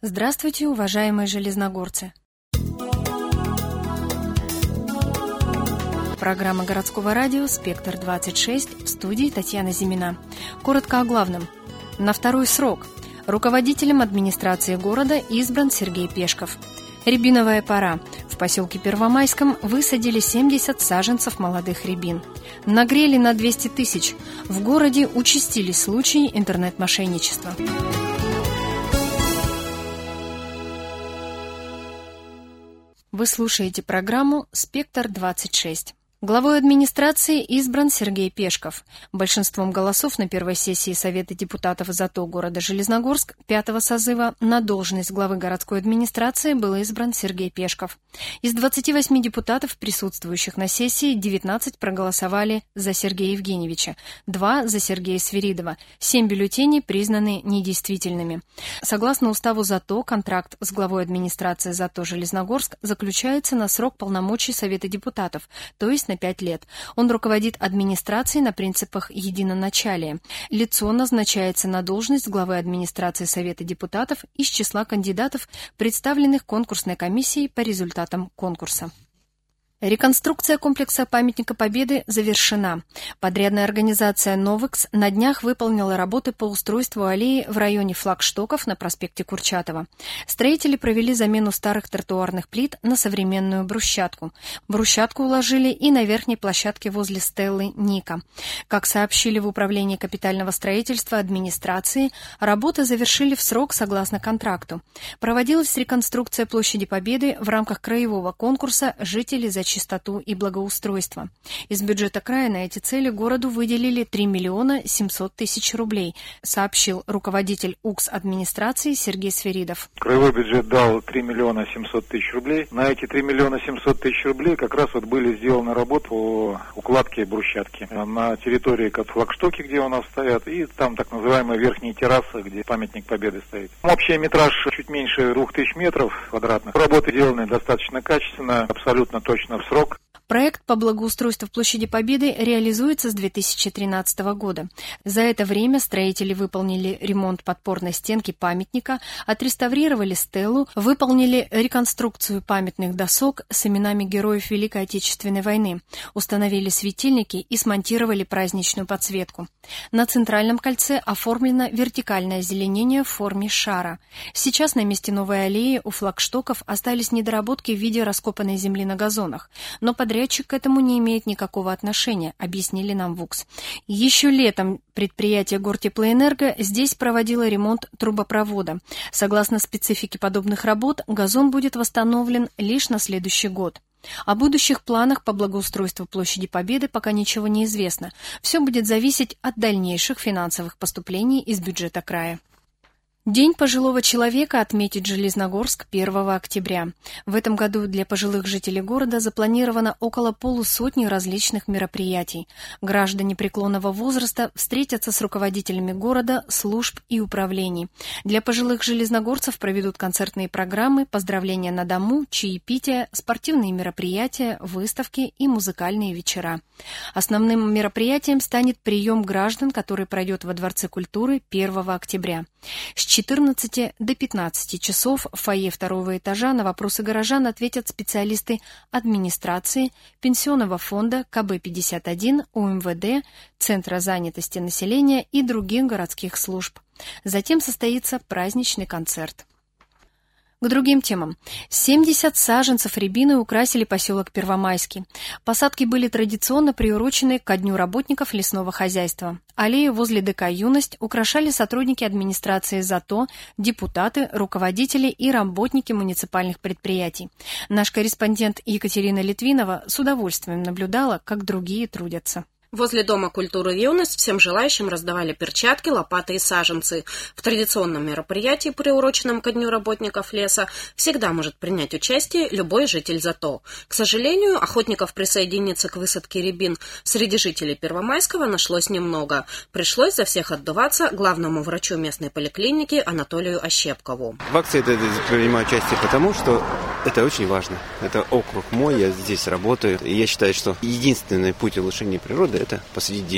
Здравствуйте, уважаемые железногорцы! Программа городского радио «Спектр-26», в студии Татьяна Зимина. Коротко о главном. На второй срок руководителем администрации города избран Сергей Пешков. Рябиновая пора. В поселке Первомайском высадили 70 саженцев молодых рябин. Нагрели на 200 тысяч. В городе участились случаи интернет-мошенничества. Вы слушаете программу «Спектр-26». Главой администрации избран Сергей Пешков. Большинством голосов на первой сессии Совета депутатов ЗАТО города Железногорск 5-го созыва на должность главы городской администрации был избран Сергей Пешков. Из 28 депутатов, присутствующих на сессии, 19 проголосовали за Сергея Евгеньевича, 2 за Сергея Свиридова, 7 бюллетеней признаны недействительными. Согласно уставу ЗАТО, контракт с главой администрации ЗАТО Железногорск заключается на срок полномочий Совета депутатов, то есть на 5 лет. Он руководит администрацией на принципах единоначалия. Лицо назначается на должность главы администрации Совета депутатов из числа кандидатов, представленных конкурсной комиссией по результатам конкурса. Реконструкция комплекса памятника Победы завершена. Подрядная организация «Новекс» на днях выполнила работы по устройству аллеи в районе флагштоков на проспекте Курчатова. Строители провели замену старых тротуарных плит на современную брусчатку. Брусчатку уложили и на верхней площадке возле стеллы Ника. Как сообщили в Управлении капитального строительства администрации, работы завершили в срок согласно контракту. Проводилась реконструкция площади Победы в рамках краевого конкурса «Жители за чистоту и благоустройство». Из бюджета края на эти цели городу выделили 3 миллиона 700 тысяч рублей, сообщил руководитель УКС администрации Сергей Свиридов. Краевой бюджет дал 3 миллиона 700 тысяч рублей. На эти 3 миллиона 700 тысяч рублей как раз были сделаны работы по укладке брусчатки на территории как флагштоки, где у нас стоят, и там так называемая верхняя терраса, где памятник Победы стоит. Общий метраж чуть меньше 2000 метров квадратных. Работы сделаны достаточно качественно, абсолютно точно в срок. Проект по благоустройству площади Победы реализуется с 2013 года. За это время строители выполнили ремонт подпорной стенки памятника, отреставрировали стелу, выполнили реконструкцию памятных досок с именами героев Великой Отечественной войны, установили светильники и смонтировали праздничную подсветку. На центральном кольце оформлено вертикальное озеленение в форме шара. Сейчас на месте новой аллеи у флагштоков остались недоработки в виде раскопанной земли на газонах, но подрядчик к этому не имеет никакого отношения, объяснили нам в УКС. Еще летом предприятие Гортеплоэнерго здесь проводило ремонт трубопровода. Согласно специфике подобных работ, газон будет восстановлен лишь на следующий год. О будущих планах по благоустройству площади Победы пока ничего не известно. Все будет зависеть от дальнейших финансовых поступлений из бюджета края. День пожилого человека отметит Железногорск 1 октября. В этом году для пожилых жителей города запланировано около полусотни различных мероприятий. Граждане преклонного возраста встретятся с руководителями города, служб и управлений. Для пожилых железногорцев проведут концертные программы, поздравления на дому, чаепития, спортивные мероприятия, выставки и музыкальные вечера. Основным мероприятием станет прием граждан, который пройдет во Дворце культуры 1 октября. С 14 до 15 часов в фойе 2-го этажа на вопросы горожан ответят специалисты администрации, пенсионного фонда, КБ-51, УМВД, Центра занятости населения и других городских служб. Затем состоится праздничный концерт. К другим темам. 70 саженцев рябины украсили поселок Первомайский. Посадки были традиционно приурочены ко Дню работников лесного хозяйства. Аллею возле ДК «Юность» украшали сотрудники администрации ЗАТО, депутаты, руководители и работники муниципальных предприятий. Наш корреспондент Екатерина Литвинова с удовольствием наблюдала, как другие трудятся. Возле Дома культуры «Юность» всем желающим раздавали перчатки, лопаты и саженцы. В традиционном мероприятии, приуроченном ко Дню работников леса, всегда может принять участие любой житель ЗАТО. К сожалению, охотников присоединиться к высадке рябин среди жителей Первомайского нашлось немного. Пришлось за всех отдуваться главному врачу местной поликлиники Анатолию Ощепкову. В акции это принимаю участие потому, что это очень важно. Это округ мой, я здесь работаю. И я считаю, что единственный путь улучшения природы – это посадить деревья.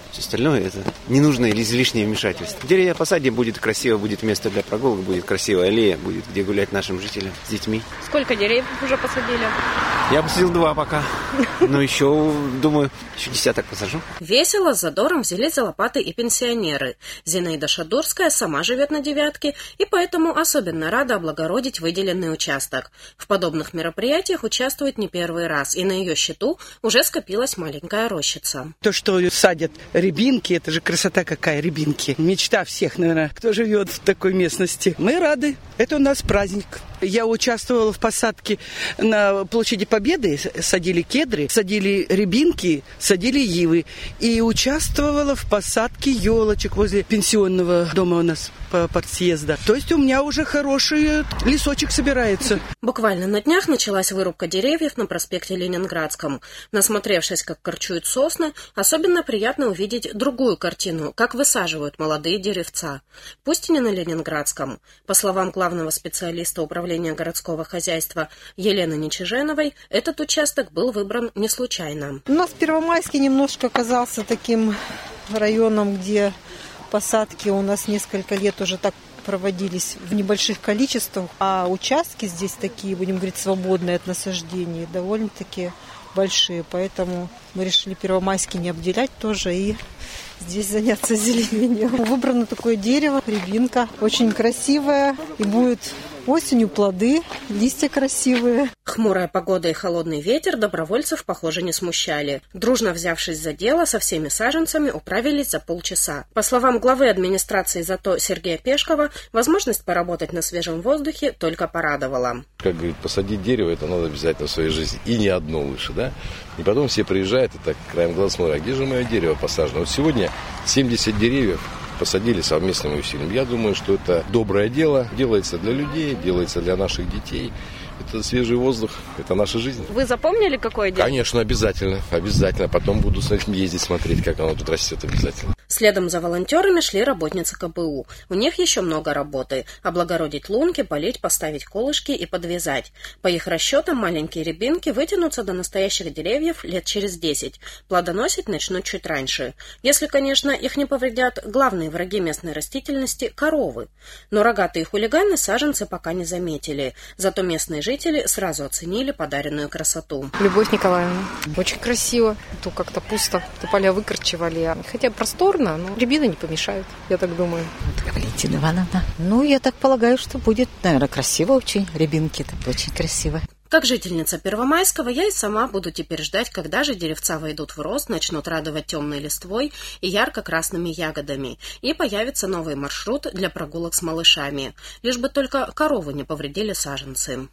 Все остальное это ненужное или излишнее вмешательство. Деревья посадим, будет красиво, будет место для прогулок, будет красивая аллея, будет где гулять нашим жителям с детьми. Сколько деревьев уже посадили? Я посадил 2 пока, но еще, думаю, еще 10 посажу. Весело, с задором взялись за лопаты и пенсионеры. Зинаида Шадурская сама живет на 9-ке и поэтому особенно рада облагородить выделенный участок. В подобных мероприятиях участвует не первый раз, и на ее счету уже скопилась маленькая рощица. То, что садят рябинки, это же красота какая, рябинки. Мечта всех, наверное, кто живет в такой местности. Мы рады, это у нас праздник. Я участвовала в посадке на площади Победы, садили кедры, садили рябинки, садили ивы. И участвовала в посадке елочек возле пенсионного дома у нас по партсъезда. То есть у меня уже хороший лесочек собирается. Буквально на днях началась вырубка деревьев на проспекте Ленинградском. Насмотревшись, как корчуют сосны, особенно приятно увидеть другую картину, как высаживают молодые деревца. Пусть и не на Ленинградском. По словам главного специалиста управления городского хозяйства Елены Нечиженовой, этот участок был выбран не случайно. У нас Первомайский немножко оказался таким районом, где посадки у нас несколько лет уже так проводились в небольших количествах, а участки здесь такие, будем говорить, свободные от насаждений, довольно-таки большие, поэтому мы решили Первомайский не обделять тоже и здесь заняться зеленением. Выбрано такое дерево, рябинка, очень красивое, и будет осенью плоды, листья красивые. Хмурая погода и холодный ветер добровольцев, похоже, не смущали. Дружно взявшись за дело, со всеми саженцами управились за полчаса. По словам главы администрации ЗАТО Сергея Пешкова, возможность поработать на свежем воздухе только порадовала. Как говорит, посадить дерево, это надо обязательно в своей жизни. И не одно лучше, да? И потом все приезжают и так краем глаз смотрят, а где же мое дерево посажено? Вот сегодня 70 деревьев посадили совместными усилиями. Я думаю, что это доброе дело, делается для людей, делается для наших детей. Это свежий воздух, это наша жизнь. Вы запомнили, какое дерево? Конечно, обязательно. Потом буду с этим ездить, смотреть, как оно тут растет обязательно. Следом за волонтерами шли работницы КПУ. У них еще много работы. Облагородить лунки, полить, поставить колышки и подвязать. По их расчетам, маленькие рябинки вытянутся до настоящих деревьев лет через 10. Плодоносить начнут чуть раньше. Если, конечно, их не повредят главные враги местной растительности – коровы. Но рогатые хулиганы саженцы пока не заметили. Зато местные жители сразу оценили подаренную красоту. Любовь Николаевна. Очень красиво. То как-то пусто. То поля выкорчевали. Хотя просторно, но рябины не помешают, я так думаю. Валентина Ивановна. Я так полагаю, что будет, наверное, красиво очень. Рябинки это очень красиво. Как жительница Первомайского, я и сама буду теперь ждать, когда же деревца войдут в рост, начнут радовать темной листвой и ярко-красными ягодами, и появится новый маршрут для прогулок с малышами. Лишь бы только коровы не повредили саженцы.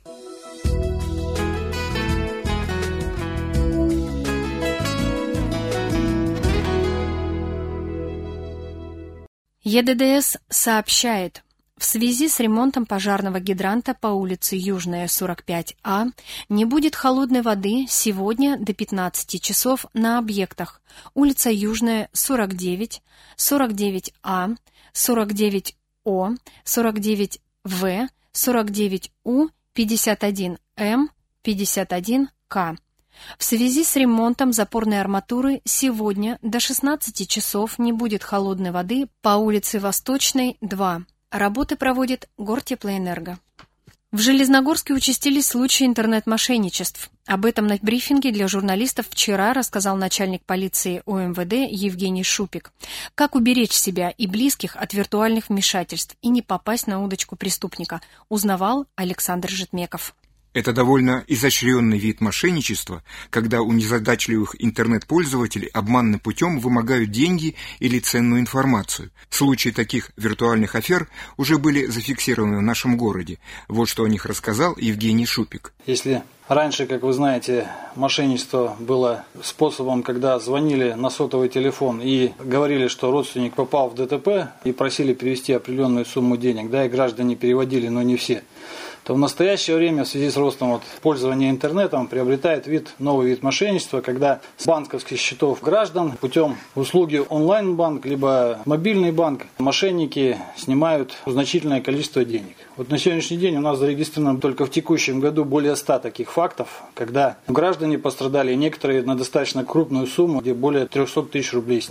ЕДДС сообщает, в связи с ремонтом пожарного гидранта по улице Южная, 45А, не будет холодной воды сегодня до 15 часов на объектах улица Южная, 49, 49А, 49О, 49В, 49У, 51М, 51К. В связи с ремонтом запорной арматуры сегодня до 16 часов не будет холодной воды по улице Восточной, 2. Работы проводит Гортеплоэнерго. В Железногорске участились случаи интернет-мошенничеств. Об этом на брифинге для журналистов вчера рассказал начальник полиции УМВД Евгений Шупик. Как уберечь себя и близких от виртуальных вмешательств и не попасть на удочку преступника, узнавал Александр Житмеков. Это довольно изощренный вид мошенничества, когда у незадачливых интернет-пользователей обманным путем вымогают деньги или ценную информацию. Случаи таких виртуальных афер уже были зафиксированы в нашем городе. Вот что о них рассказал Евгений Шупик. Если раньше, как вы знаете, мошенничество было способом, когда звонили на сотовый телефон и говорили, что родственник попал в ДТП и просили перевести определенную сумму денег, и граждане переводили, но не все, то в настоящее время в связи с ростом пользования интернетом приобретает новый вид мошенничества, когда с банковских счетов граждан путем услуги онлайн-банк либо мобильный банк мошенники снимают значительное количество денег. На сегодняшний день у нас зарегистрировано только в текущем году более 100 таких фактов, когда граждане пострадали, и некоторые на достаточно крупную сумму, где более 300 тысяч рублей сняли.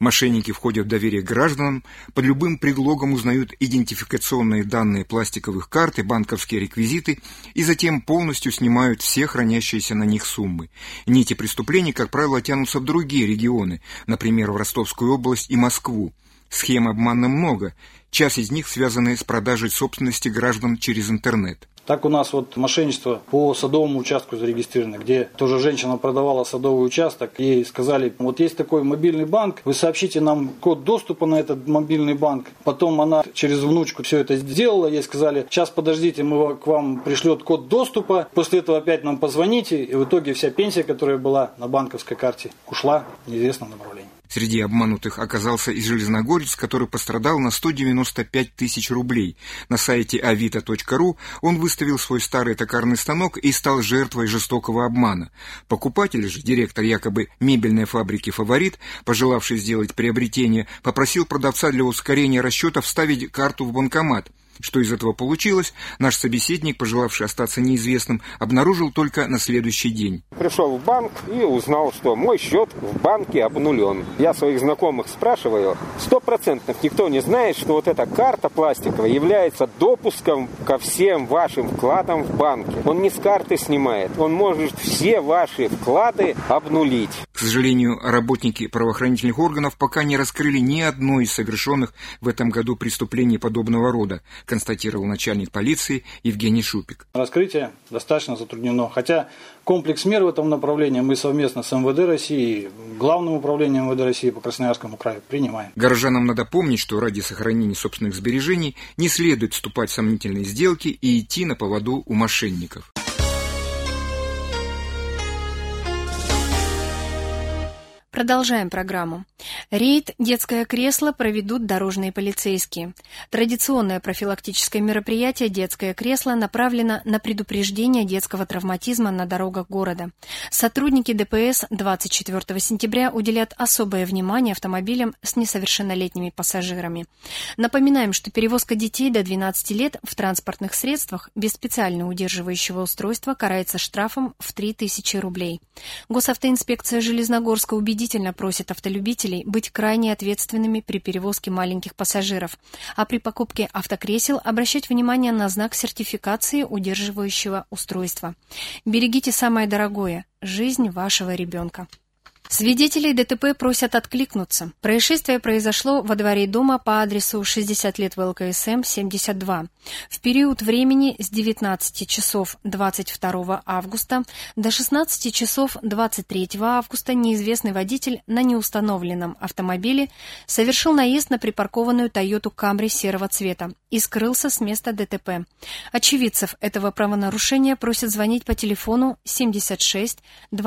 Мошенники входят в доверие к гражданам, под любым предлогом узнают идентификационные данные пластиковых карт и банковские реквизиты и затем полностью снимают все хранящиеся на них суммы. Нити преступлений, как правило, тянутся в другие регионы, например, в Ростовскую область и Москву. Схем обмана много, часть из них связаны с продажей собственности граждан через интернет. Так у нас мошенничество по садовому участку зарегистрировано, где тоже женщина продавала садовый участок. Ей сказали, есть такой мобильный банк, вы сообщите нам код доступа на этот мобильный банк. Потом она через внучку все это сделала, ей сказали, сейчас подождите, мы к вам пришлет код доступа, после этого опять нам позвоните. И в итоге вся пенсия, которая была на банковской карте, ушла в неизвестном направлении. Среди обманутых оказался и железногорец, который пострадал на 195 тысяч рублей. На сайте avito.ru он выставил свой старый токарный станок и стал жертвой жестокого обмана. Покупатель же, директор якобы мебельной фабрики «Фаворит», пожелавший сделать приобретение, попросил продавца для ускорения расчета вставить карту в банкомат. Что из этого получилось, наш собеседник, пожелавший остаться неизвестным, обнаружил только на следующий день. Пришел в банк и узнал, что мой счет в банке обнулен. Я своих знакомых спрашиваю, 100% никто не знает, что эта карта пластиковая является допуском ко всем вашим вкладам в банке. Он не с карты снимает, он может все ваши вклады обнулить. К сожалению, работники правоохранительных органов пока не раскрыли ни одной из совершенных в этом году преступлений подобного рода, констатировал начальник полиции Евгений Шупик. Раскрытие достаточно затруднено, хотя комплекс мер в этом направлении мы совместно с МВД России, Главным управлением МВД России по Красноярскому краю принимаем. Горожанам надо помнить, что ради сохранения собственных сбережений не следует вступать в сомнительные сделки и идти на поводу у мошенников. Продолжаем программу. Рейд «Детское кресло» проведут дорожные полицейские. Традиционное профилактическое мероприятие «Детское кресло» направлено на предупреждение детского травматизма на дорогах города. Сотрудники ДПС 24 сентября уделят особое внимание автомобилям с несовершеннолетними пассажирами. Напоминаем, что перевозка детей до 12 лет в транспортных средствах без специально удерживающего устройства карается штрафом в 3000 рублей. Госавтоинспекция Железногорска убедительно просит автолюбителей быть крайне ответственными при перевозке маленьких пассажиров, а при покупке автокресел обращать внимание на знак сертификации удерживающего устройства. Берегите самое дорогое – жизнь вашего ребенка. Свидетелей ДТП просят откликнуться. Происшествие произошло во дворе дома по адресу 60 лет ВЛКСМ, 72. В период времени с 19 часов 22 августа до 16 часов 23 августа неизвестный водитель на неустановленном автомобиле совершил наезд на припаркованную Тойоту Камри серого цвета и скрылся с места ДТП. Очевидцев этого правонарушения просят звонить по телефону 76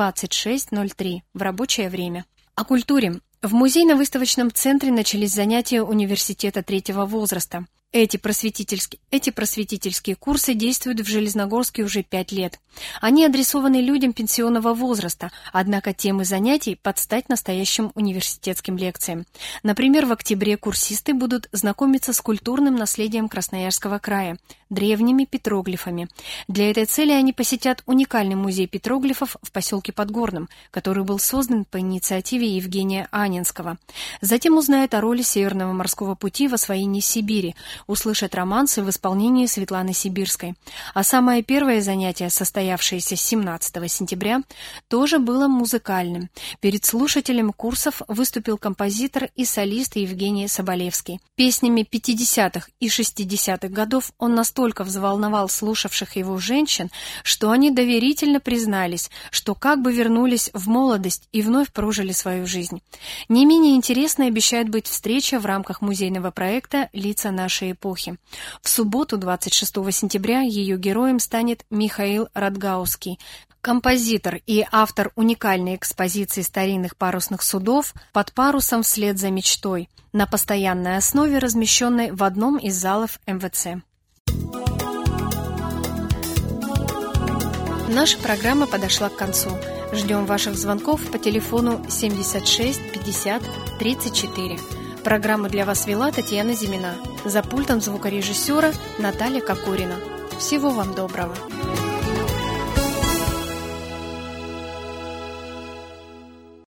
26 03 в рабочее время. О культуре. В музейно-выставочном центре начались занятия университета третьего возраста. Эти просветительские курсы действуют в Железногорске уже 5 лет. Они адресованы людям пенсионного возраста, однако темы занятий под стать настоящим университетским лекциям. Например, в октябре курсисты будут знакомиться с культурным наследием Красноярского края, древними петроглифами. Для этой цели они посетят уникальный музей петроглифов в поселке Подгорном, который был создан по инициативе Евгения Анинского. Затем узнают о роли Северного морского пути в освоении Сибири, услышат романсы в исполнении Светланы Сибирской. А самое первое занятие, состоявшееся 17 сентября, тоже было музыкальным. Перед слушателем курсов выступил композитор и солист Евгений Соболевский. Песнями 50-х и 60-х годов он настолько взволновал слушавших его женщин, что они доверительно признались, что как бы вернулись в молодость и вновь прожили свою жизнь. Не менее интересной обещает быть встреча в рамках музейного проекта «Лица нашей эпохи». В субботу, 26 сентября, ее героем станет Михаил Радгауский, композитор и автор уникальной экспозиции старинных парусных судов «Под парусом вслед за мечтой», на постоянной основе размещенной в одном из залов МВЦ. Наша программа подошла к концу. Ждем ваших звонков по телефону 76 50 34. Программу для вас вела Татьяна Зимина. За пультом звукорежиссера Наталья Кокорина. Всего вам доброго.